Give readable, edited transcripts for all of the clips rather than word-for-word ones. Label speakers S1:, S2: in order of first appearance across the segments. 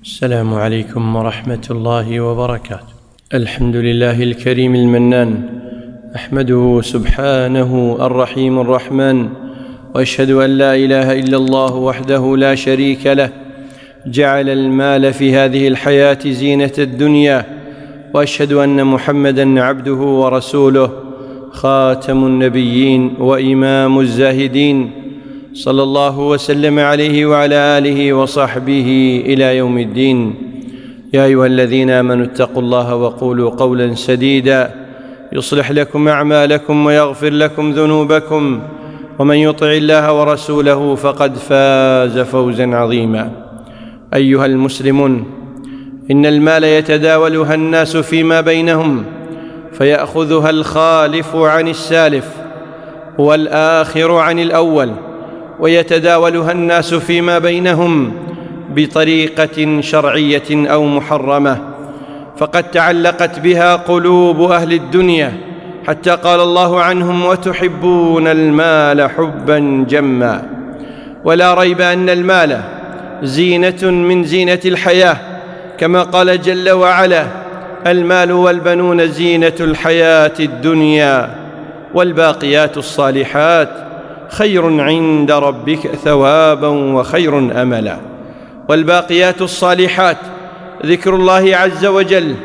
S1: السلام عليكم ورحمة الله وبركاته. الحمد لله الكريم المنان، أحمده سبحانه الرحيم الرحمن، وأشهد أن لا إله إلا الله وحده لا شريك له، جعل المال في هذه الحياة زينة الدنيا، وأشهد أن محمدًا عبده ورسوله، خاتم النبيين وإمام الزاهدين، صلى الله وسلم عليه وعلى آله وصحبه إلى يوم الدين. يا أيها الذين آمنوا اتقوا الله وقولوا قولا سديدا يصلح لكم أعمالكم ويغفر لكم ذنوبكم، ومن يطع الله ورسوله فقد فاز فوزا عظيما. أيها المسلمون، إن المال يتداولها الناس فيما بينهم، فيأخذها الخالف عن السالف والآخر عن الأول، ويتداولها الناس فيما بينهم بطريقة شرعية أو محرمة، فقد تعلقت بها قلوب أهل الدنيا، حتى قال الله عنهم: وتحبون المال حبا جما. ولا ريب أن المال زينة من زينة الحياة، كما قال جل وعلا: المال والبنون زينة الحياة الدنيا والباقيات الصالحات خير عند ربك ثوابا وخير أملا. والباقيات الصالحات ذكر الله عز وجل،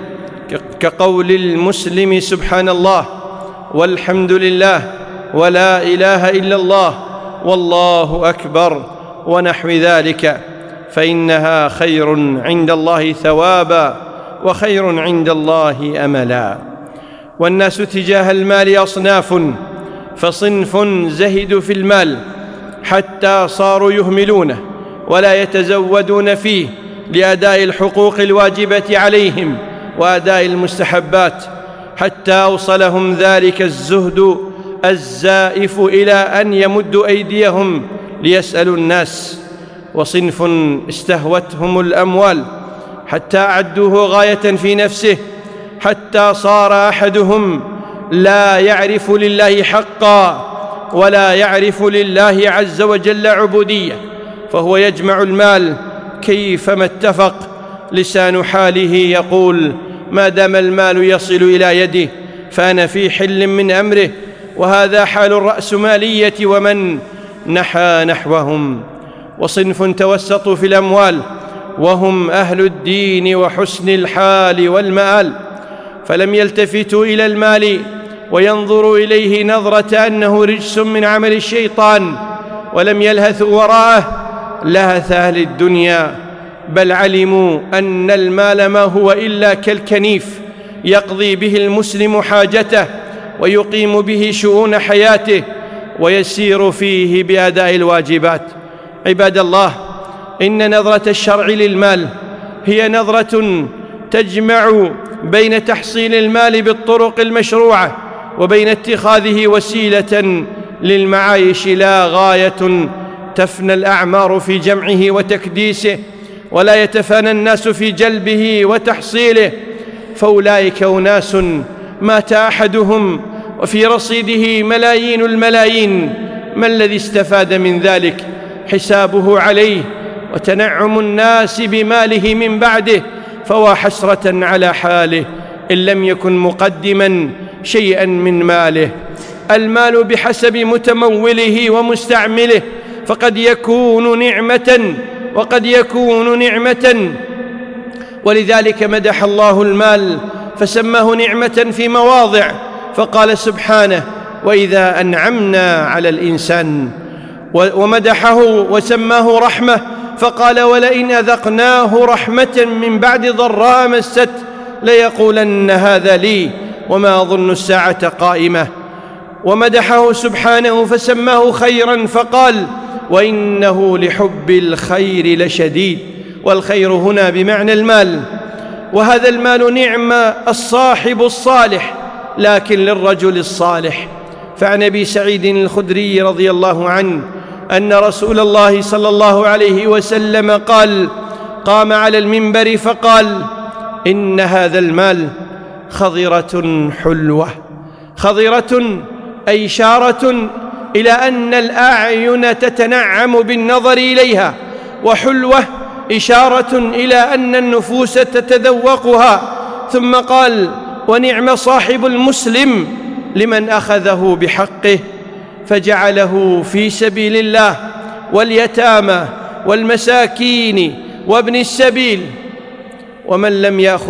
S1: كقول المسلم: سبحان الله والحمد لله ولا إله إلا الله والله أكبر، ونحو ذلك، فإنها خير عند الله ثوابا وخير عند الله أملا. والناس تجاه المال أصناف، فصنف زهدوا في المال حتى صاروا يهملونه ولا يتزودون فيه لأداء الحقوق الواجبة عليهم وأداء المستحبات، حتى أوصلهم ذلك الزهد الزائف إلى أن يمدوا أيديهم ليسألوا الناس. وصنف استهوتهم الأموال حتى أعدوه غاية في نفسه، حتى صار أحدهم لا يعرف لله حقا ولا يعرف لله عز وجل عبودية، فهو يجمع المال كيفما اتفق. لسان حاله يقول: ما دام المال يصل إلى يده فأنا في حل من أمره. وهذا حال الرأسمالية ومن نحى نحوهم. وصنف توسطوا في الأموال، وهم أهل الدين وحسن الحال والمآل، فلم يلتفتوا إلى المال وينظروا إليه نظرة أنه رجس من عمل الشيطان، ولم يلهثوا وراءه لهث أهل الدنيا، بل علموا أن المال ما هو إلا كالكنيف يقضي به المسلم حاجته ويقيم به شؤون حياته ويسير فيه بأداء الواجبات. عباد الله، إن نظرة الشرع للمال هي نظرة تجمع بين تحصيل المال بالطرق المشروعة وبين اتخاذه وسيلة للمعايش، لا غاية تفنى الأعمار في جمعه وتكديسه، ولا يتفانى الناس في جلبه وتحصيله. فأولئك أناس مات أحدهم وفي رصيده ملايين الملايين، ما الذي استفاد من ذلك؟ حسابه عليه وتنعم الناس بماله من بعده، فوا حسرة على حاله إن لم يكن مقدما شيئا من ماله. المال بحسب متموله ومستعمله، فقد يكون نعمة وقد يكون نعمة، ولذلك مدح الله المال فسماه نعمة في مواضع، فقال سبحانه: وإذا أنعمنا على الإنسان، ومدحه وسماه رحمة، فقال: ولئن أذقناه رحمة من بعد ضراء مست ليقولن هذا لي وما أظن الساعة قائمة. ومدحه سبحانه فسماه خيرا، فقال: وإنه لحب الخير لشديد. والخير هنا بمعنى المال. وهذا المال نعم الصاحب الصالح، لكن للرجل الصالح. فعن أبي سعيد الخدري رضي الله عنه أن رسول الله صلى الله عليه وسلم قال: قام على المنبر فقال: إن هذا المال خضرة حلوة. خضرة أي إشارة إلى أن الأعين تتنعم بالنظر إليها، وحلوة إشارة إلى أن النفوس تتذوقها. ثم قال: ونعم صاحب المسلم لمن أخذه بحقه فجعله في سبيل الله واليتامى والمساكين وابن السبيل. ومن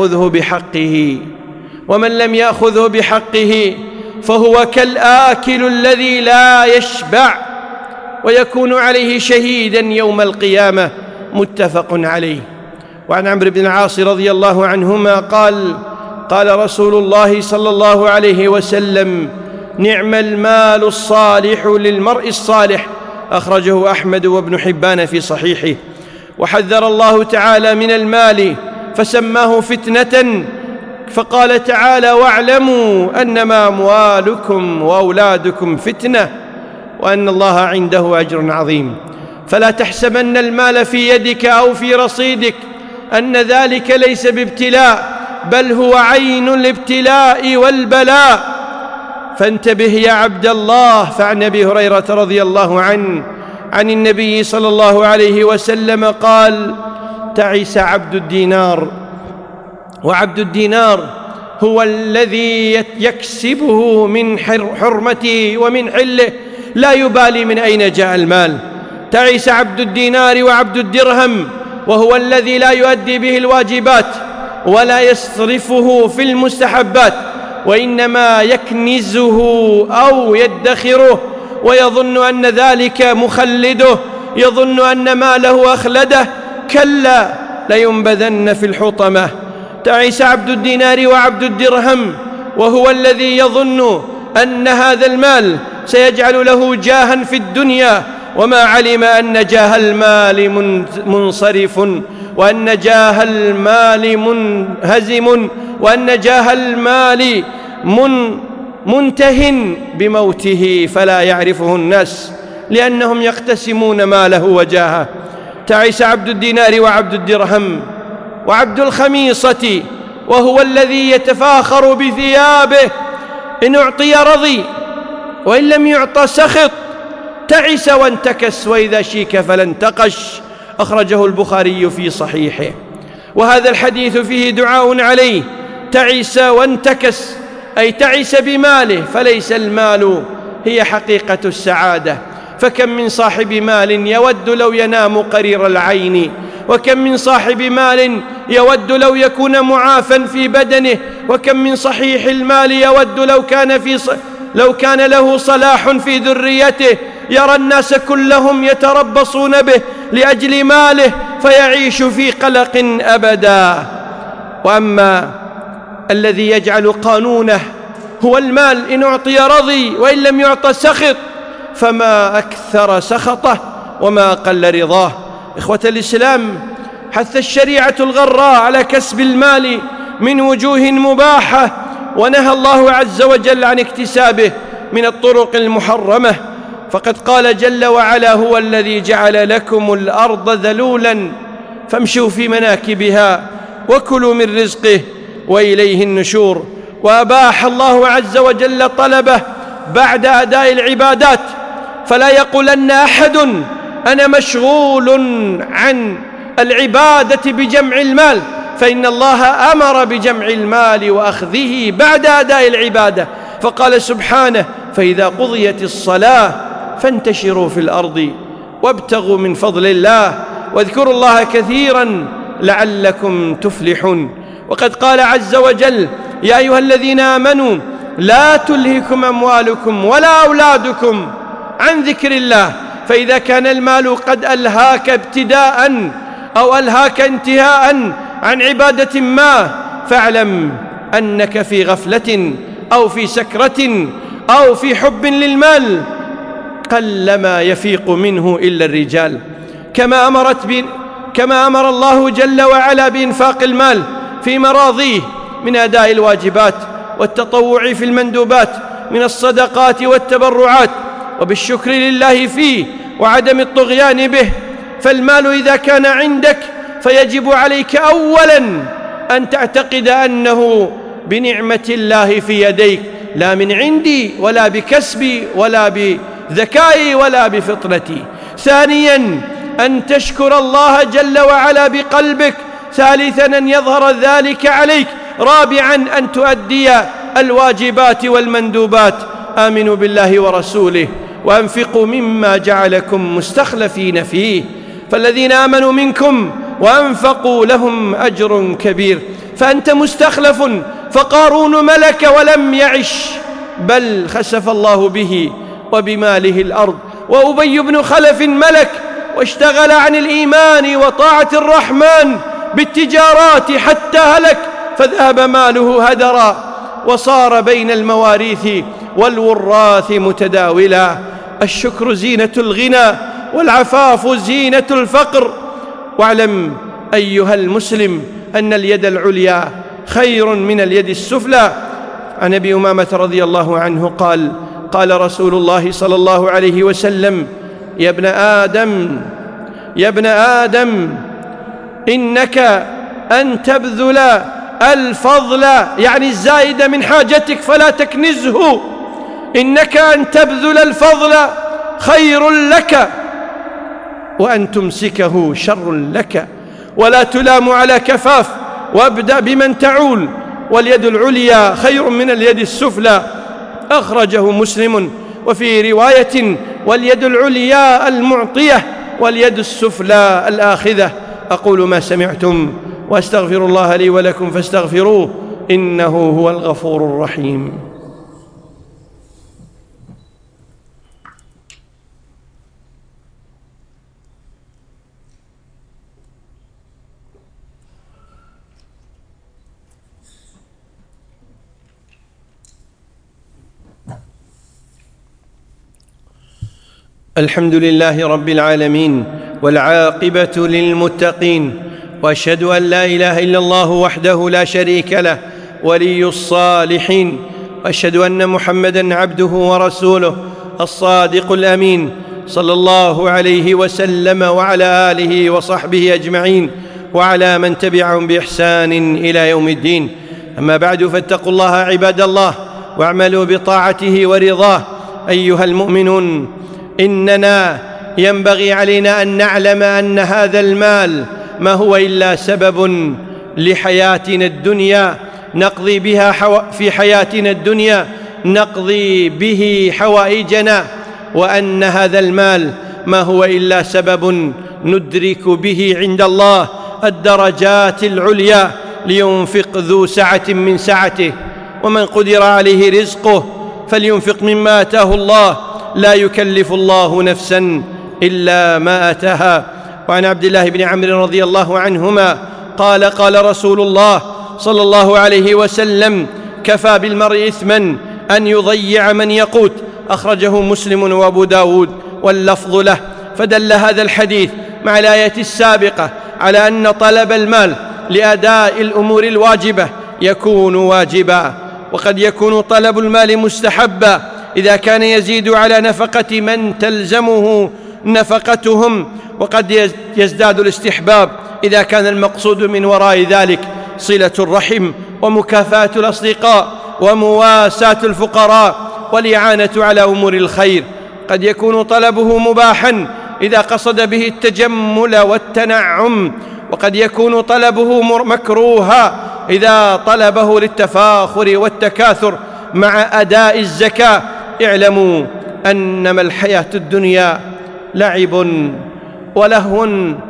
S1: لم يأخذه بحقه فهو كالآكل الذي لا يشبع ويكون عليه شهيدا يوم القيامة. متفق عليه. وعن عمرو بن العاص رضي الله عنهما قال رسول الله صلى الله عليه وسلم: نعم المال الصالح للمرء الصالح. أخرجه أحمد وابن حبان في صحيحه. وحذر الله تعالى من المال فسماه فتنة، فقال تعالى: واعلموا أنما أموالكم وأولادكم فتنة وأن الله عنده أجر عظيم. فلا تحسبن المال في يدك أو في رصيدك أن ذلك ليس بابتلاء، بل هو عين الابتلاء والبلاء. فانتبه يا عبد الله. فعن أبي هريرة رضي الله عنه عن النبي صلى الله عليه وسلم قال: تعس عبد الدينار. وعبد الدينار هو الذي يكسبه من حرمته ومن حله، لا يبالي من أين جاء المال. تعس عبد الدينار وعبد الدرهم، وهو الذي لا يؤدي به الواجبات ولا يصرفه في المستحبات، وإنما يكنزه أو يدخره ويظن أن ذلك مخلده، يظن أن ماله أخلده. كلا، لينبذن في الحطمة. تعس عبد الدينار وعبد الدرهم، وهو الذي يظن أن هذا المال سيجعل له جاها في الدنيا، وما علم أن جاه المال منصرف، وأن جاه المال منهزم، وأن جاه المال منته بموته، فلا يعرفه الناس لأنهم يقتسمون ماله وجاهه. تعس عبد الدينار وعبد الدرهم. وعبد الخميصة، وهو الذي يتفاخر بثيابه، إن أعطي رضي وإن لم يعط سخط. تعس وانتكس، وإذا شيك فلا انتقش. أخرجه البخاري في صحيحه. وهذا الحديث فيه دعاء عليه. تعس وانتكس أي تعس بماله، فليس المال هي حقيقة السعادة. فكم من صاحب مال يود لو ينام قرير العين، وكم من صاحب مال يود لو يكون معافا في بدنه، وكم من صحيح المال يود لو كان له صلاح في ذريته، يرى الناس كلهم يتربصون به لأجل ماله فيعيش في قلق أبدا. وأما الذي يجعل قانونه هو المال، إن أعطي رضي وإن لم يعط سخط، فما أكثر سخطه وما أقل رضاه. إخوة الإسلام، حث الشريعة الغراء على كسب المال من وجوه مباحة، ونهى الله عز وجل عن اكتسابه من الطرق المحرمة. فقد قال جل وعلا: هو الذي جعل لكم الأرض ذلولا فامشوا في مناكبها وكلوا من رزقه وإليه النشور. وأباح الله عز وجل طلبه بعد أداء العبادات، فلا يقولن أحد أنا مشغول عن العبادة بجمع المال، فإن الله أمر بجمع المال وأخذه بعد أداء العبادة، فقال سبحانه: فإذا قضيت الصلاة فانتشروا في الأرض وابتغوا من فضل الله واذكروا الله كثيرا لعلكم تفلحون. وقد قال عز وجل: يا أيها الذين آمنوا لا تلهكم أموالكم ولا أولادكم عن ذكر الله. فإذا كان المال قد ألهاك ابتداء أو ألهاك انتهاء عن عبادة ما، فاعلم أنك في غفلة أو في سكرة أو في حب للمال قلما يفيق منه إلا الرجال. كما أمر الله جل وعلا بإنفاق المال في مراضيه من أداء الواجبات والتطوع في المندوبات من الصدقات والتبرعات، وبالشكر لله فيه وعدم الطغيان به. فالمال إذا كان عندك فيجب عليك أولا أن تعتقد أنه بنعمة الله في يديك، لا من عندي ولا بكسبي ولا بذكائي ولا بفطرتي. ثانيا أن تشكر الله جل وعلا بقلبك، ثالثا أن يظهر ذلك عليك، رابعا أن تؤدي الواجبات والمندوبات. آمنوا بالله ورسوله وأنفقوا مما جعلكم مستخلفين فيه، فالذين آمنوا منكم وأنفقوا لهم أجر كبير. فأنت مستخلف، فقارون ملك ولم يعش، بل خسف الله به وبماله الأرض. وأبي بن خلف ملك واشتغل عن الإيمان وطاعة الرحمن بالتجارات حتى هلك، فذهب ماله هدرا وصار بين المواريث والوراث متداولا. الشكر زينة الغنى والعفاف زينة الفقر. واعلم أيها المسلم أن اليد العليا خير من اليد السفلى. عن أبي أمامة رضي الله عنه قال: قال رسول الله صلى الله عليه وسلم: يا ابن آدم إنك أن تبذل الفضل، يعني الزائد من حاجتك، فلا تكنزه. إنك أن تبذل الفضل خير لك، وأن تمسكه شر لك. ولا تلام على كفاف، وابدأ بمن تعول، واليد العليا خير من اليد السفلى. أخرجه مسلم. وفي رواية: واليد العليا المعطية، واليد السفلى الآخذة. أقول ما سمعتم وأستغفر الله لي ولكم فاستغفروه، إنه هو الغفور الرحيم. الحمد لله رب العالمين، والعاقبة للمتقين، وأشهد أن لا إله إلا الله وحده لا شريك له ولي الصالحين، وأشهد أن محمدًا عبده ورسوله الصادق الأمين، صلى الله عليه وسلم وعلى آله وصحبه أجمعين، وعلى من تبعهم بإحسان إلى يوم الدين. أما بعد، فاتقوا الله عباد الله، واعملوا بطاعته ورضاه. أيها المؤمنون، إننا ينبغي علينا أن نعلم أن هذا المال ما هو إلا سبب لحياتنا الدنيا نقضي بها في حياتنا الدنيا نقضي به حوائجنا، وأن هذا المال ما هو إلا سبب ندرك به عند الله الدرجات العليا، لينفق ذو سعة من سعته، ومن قدر عليه رزقه فلينفق مما آتاه الله، لا يكلف الله نفسا إلا ما آتاها. وعن عبد الله بن عمرو رضي الله عنهما قال: قال رسول الله صلى الله عليه وسلم: كفى بالمرء إثما أن يضيع من يقوت. أخرجه مسلم وأبو داود واللفظ له. فدل هذا الحديث مع الآية السابقة على أن طلب المال لأداء الأمور الواجبة يكون واجبا، وقد يكون طلب المال مستحبا إذا كان يزيد على نفقة من تلزمه نفقتهم، وقد يزداد الاستحباب إذا كان المقصود من وراء ذلك صلة الرحم ومكافاة الأصدقاء ومواساة الفقراء والإعانة على أمور الخير. قد يكون طلبه مباحا إذا قصد به التجمل والتنعم، وقد يكون طلبه مكروها إذا طلبه للتفاخر والتكاثر مع أداء الزكاة. اعلموا أنما الحياة الدنيا لعب ولهو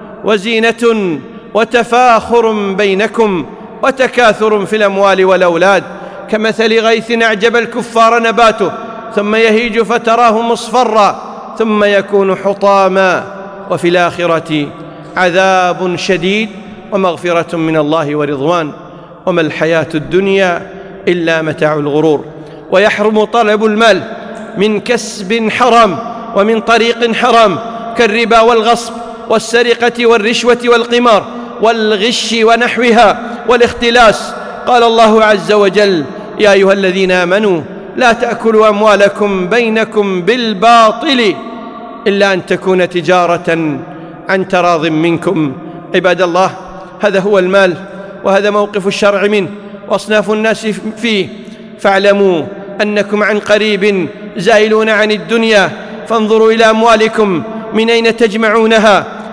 S1: وزينة وتفاخر بينكم وتكاثر في الأموال والأولاد، كمثل غيث أعجب الكفار نباته ثم يهيج فتراه مصفرا ثم يكون حطاما، وفي الآخرة عذاب شديد ومغفرة من الله ورضوان. وما الحياة الدنيا إلا متاع الغرور. ويحرم طلب المال من كسب حرام ومن طريق حرام كالربا والغصب والسرقة والرشوة والقمار والغش ونحوها والاختلاس. قال الله عز وجل: يا أيها الذين آمنوا لا تأكلوا أموالكم بينكم بالباطل إلا أن تكون تجارة عن تراض منكم. عباد الله، هذا هو المال، وهذا موقف الشرع منه وأصناف الناس فيه. فاعلموا أنكم عن قريب زائلون عن الدنيا، فانظروا إلى أموالكم من أين تجمعونها،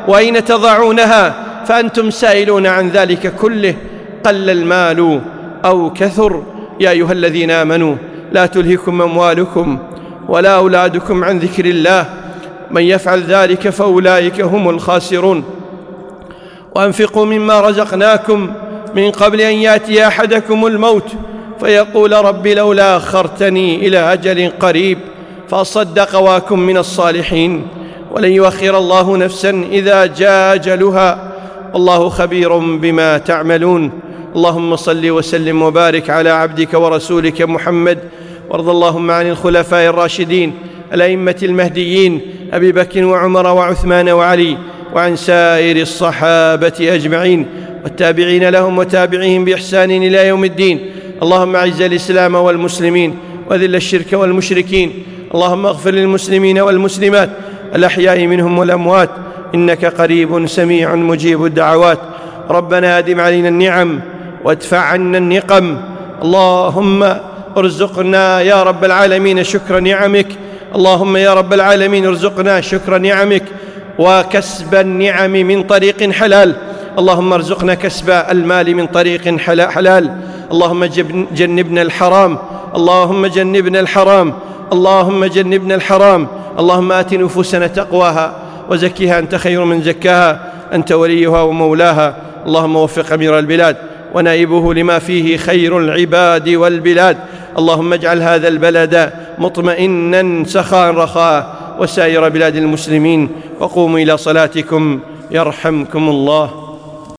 S1: وأين تضعونها؟ فأنتم سائلون عن ذلك كله، قل المال أو كثر. يا أيها الذين آمنوا لا تلهكم أموالكم ولا أولادكم عن ذكر الله، من يفعل ذلك فأولئك هم الخاسرون. وأنفقوا مما رزقناكم من قبل أن يأتي أحدكم الموت فيقول رب لولا أخرتني إلى أجل قريب فأصدق وأكن من الصالحين، ولن يؤخر الله نفسا إذا جاء أجلها، والله خبير بما تعملون. اللهم صل وسلم وبارك على عبدك ورسولك محمد، وارض اللهم عن الخلفاء الراشدين الأئمة المهديين أبي بكر وعمر وعثمان وعلي، وعن سائر الصحابة أجمعين والتابعين لهم وتابعيهم بإحسان إلى يوم الدين. اللهم أعز الإسلام والمسلمين وذل الشرك والمشركين. اللهم اغفر للمسلمين والمسلمات الأحياء منهم والأموات، إنك قريب سميع مجيب الدعوات. ربنا أدم علينا النعم وادفع عنا النقم. اللهم ارزقنا يا رب العالمين شكر نعمك. اللهم يا رب العالمين ارزقنا شكر نعمك وكسب النعم من طريق حلال. اللهم ارزقنا كسب المال من طريق حلال. اللهم جنبنا الحرام، اللهم جنبنا الحرام، اللهم جنبنا الحرام. اللهم آت نفوسنا تقواها وزكها أنت خير من زكاها، أنت وليها ومولاها. اللهم وفق أمير البلاد ونائبه لما فيه خير العباد والبلاد. اللهم اجعل هذا البلد مطمئنا سخاء رخاء وسائر بلاد المسلمين. وقوموا إلى صلاتكم يرحمكم الله.